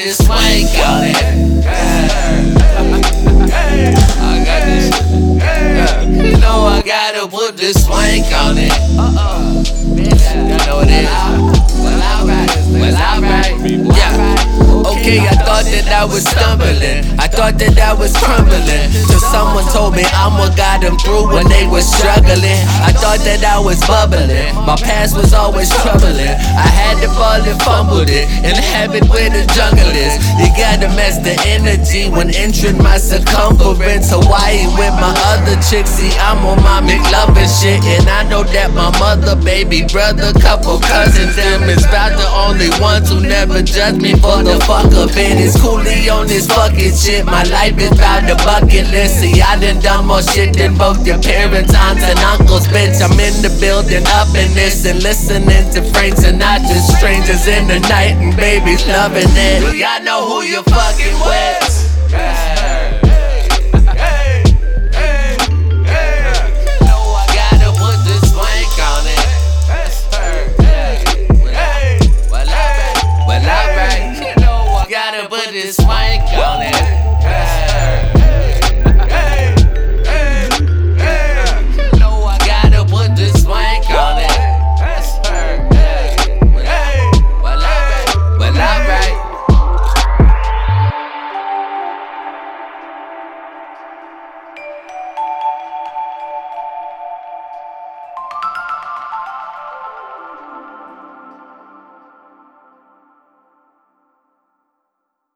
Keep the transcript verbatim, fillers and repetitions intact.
this swank on it. I got this shit. You know I gotta put this swank on it. Uh-oh. You know what it is. Well, alright. Well, alright. Yeah. Okay, I thought that I was stumbling. I thought that I was crumbling. Till someone told me I'm what got them through when they was struggling. I thought that I was bubbling. My past was always troubling. I had to fall and fumbled it. In habit where the jungle is. You gotta match the energy when entering my circumference. Hawaii with my other chicks. See, I'm on my McLovin' shit. And I know that my mother, baby brother, couple cousins, them is about the only ones who never judge me for the fuck of it. It's Cooley on this fucking shit. My life is about the bucket list. See, I done done more shit than both your parents, aunts, and uncles, bitch. I'm in the building up in this and listening to Frank Sinatra, strangers in the night, and babies loving it. Do y'all know who you fucking with? Yeah. But it's